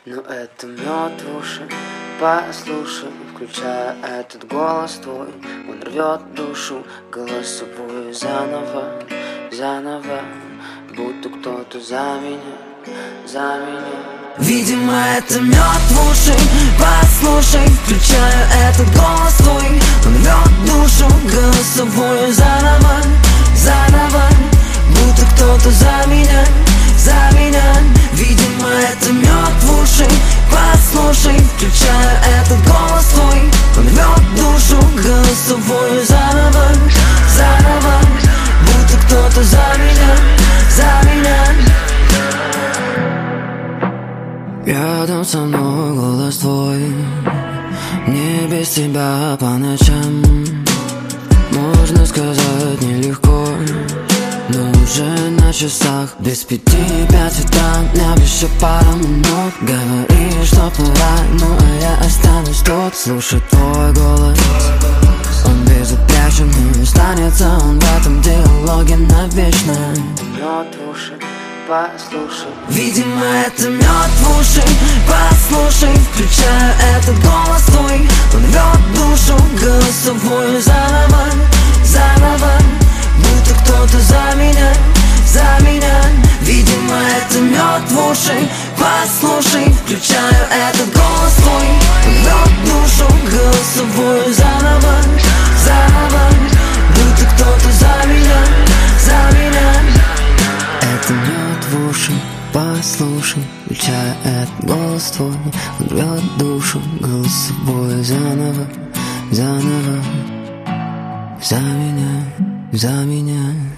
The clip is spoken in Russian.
Но это мед в уши, послушай, включая этот голос твой. Он рвет душу голосовую заново, заново, будто кто-то за меня. Видимо, это мед в уши, послушай, включаю этот голос твой. Он рвет душу голосовую заново, заново, будто кто-то за меня. Видимо, это мед в уши, послушай, включаю этот голос твой. Он рвет душу голосовую заново, заново, будто кто-то за меня. Рядом со мной голос твой, не без тебя по ночам. Можно сказать нелегко, но уже на часах без 5:05 утра. Мне еще пара минут, говоришь, что пора, ну а я останусь тут. Слушай твой голос, он безупречен, и останется он в этом диалоге навечно. Мед в уши, послушай. Видимо, это мед в уши, послушай, включаю этот голос твой. Он рвет душу голосовую заново, заново, будто кто-то за меня. Видимо, это мед в уши, послушай, включаю этот голос твой. Он рвет душу голосовую заново, заново, будто кто-то за меня. Это мед в уши, послушай, включая этот голос твой. Он рвет душу голосовую заново, заново, за меня.